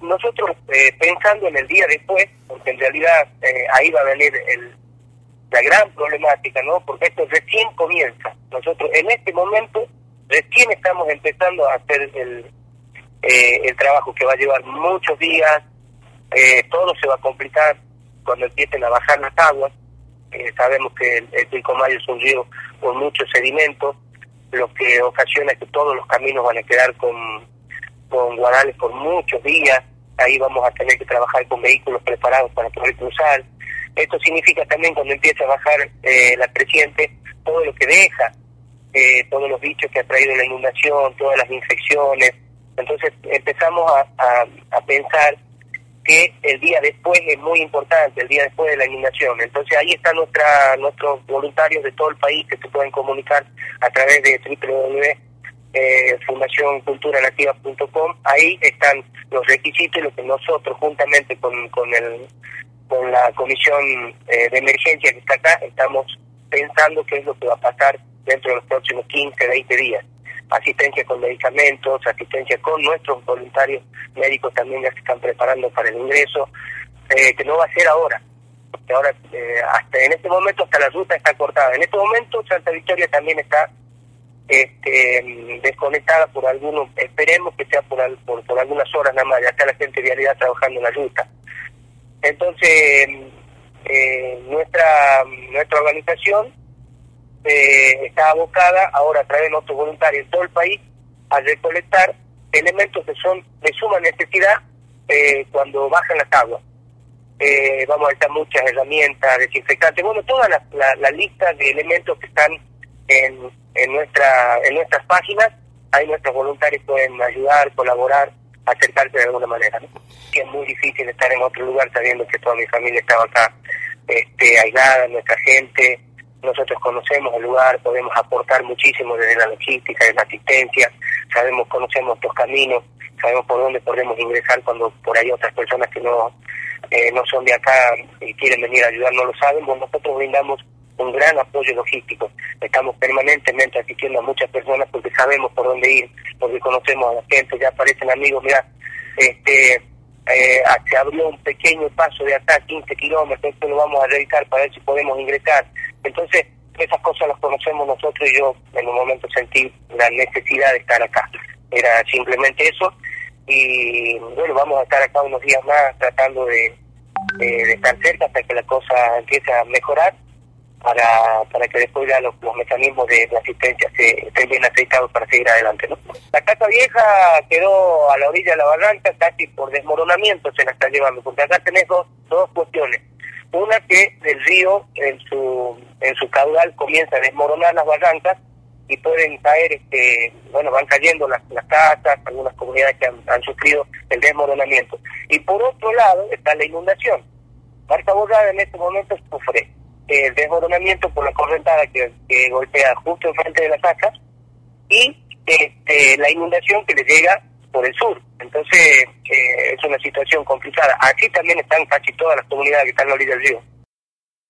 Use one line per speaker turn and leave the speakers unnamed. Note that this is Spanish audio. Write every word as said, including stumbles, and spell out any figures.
nosotros eh, pensando en el día después, porque en realidad eh, ahí va a venir el, la gran problemática, ¿no? Porque esto recién comienza. Nosotros en este momento recién estamos empezando a hacer el, eh, el trabajo que va a llevar muchos días, eh, todo se va a complicar cuando empiecen a bajar las aguas. Eh, sabemos que el, el Pilcomayo es un río con mucho sedimento, lo que ocasiona que todos los caminos van a quedar con, con guarales por muchos días. Ahí vamos a tener que trabajar con vehículos preparados para poder cruzar. Esto significa también cuando empieza a bajar eh, la creciente, todo lo que deja, eh, todos los bichos que ha traído la inundación, todas las infecciones. Entonces empezamos a, a, a pensar que el día después es muy importante, el día después de la inundación. Entonces ahí están nuestra, nuestros voluntarios de todo el país que se pueden comunicar a través de doble u doble u doble u punto fundación cultura nativa punto com. Ahí están los requisitos y lo que nosotros juntamente con, con, el, con la comisión eh, de emergencia que está acá, estamos pensando qué es lo que va a pasar dentro de los próximos quince, veinte días. Asistencia con medicamentos, asistencia con nuestros voluntarios médicos también ya se están preparando para el ingreso, eh, que no va a ser ahora, porque ahora eh, hasta en este momento hasta la ruta está cortada. En este momento Santa Victoria también está este, desconectada por algunos, esperemos que sea por, por, por algunas horas nada más, ya está la gente de vialidad trabajando en la ruta. Entonces, eh, nuestra, nuestra organización Eh, está abocada ahora a través de nuestros voluntarios en todo el país a recolectar elementos que son de suma necesidad eh, cuando bajan las aguas. Eh, vamos a estar muchas herramientas, desinfectantes, bueno, toda la, la, la lista de elementos que están en, en nuestra en nuestras páginas. Ahí nuestros voluntarios pueden ayudar, colaborar, acercarse de alguna manera, ¿no? Que es muy difícil estar en otro lugar sabiendo que toda mi familia estaba acá este, aislada, nuestra gente. Nosotros conocemos el lugar, podemos aportar muchísimo desde la logística, desde la asistencia, sabemos, conocemos los caminos, sabemos por dónde podemos ingresar cuando por ahí otras personas que no eh, no son de acá y quieren venir a ayudar no lo saben. Bueno, nosotros brindamos un gran apoyo logístico, estamos permanentemente asistiendo a muchas personas porque sabemos por dónde ir, porque conocemos a la gente, ya aparecen amigos, mira, este... Eh, se abrió un pequeño paso de acá, quince kilómetros, esto lo vamos a revisar para ver si podemos ingresar. Entonces, esas cosas las conocemos nosotros y yo en un momento sentí la necesidad de estar acá. Era simplemente eso y bueno, vamos a estar acá unos días más tratando de, de, de estar cerca hasta que la cosa empiece a mejorar para para que después ya los, los mecanismos de, de asistencia se, estén bien aceitados para seguir adelante, ¿no? La casa vieja quedó a la orilla de la barranca, casi por desmoronamiento se la está llevando, porque acá tenés dos, dos cuestiones. Una, que el río en su en su caudal comienza a desmoronar las barrancas y pueden caer, este bueno, van cayendo las, las casas, algunas comunidades que han, han sufrido el desmoronamiento. Y por otro lado está la inundación. Marca Borrada en este momento sufre el desmoronamiento por la correntada que, que golpea justo enfrente de las casas y este, la inundación que le llega por el sur. Entonces eh, es una situación complicada. Aquí también están casi todas las comunidades que están a la orilla del río.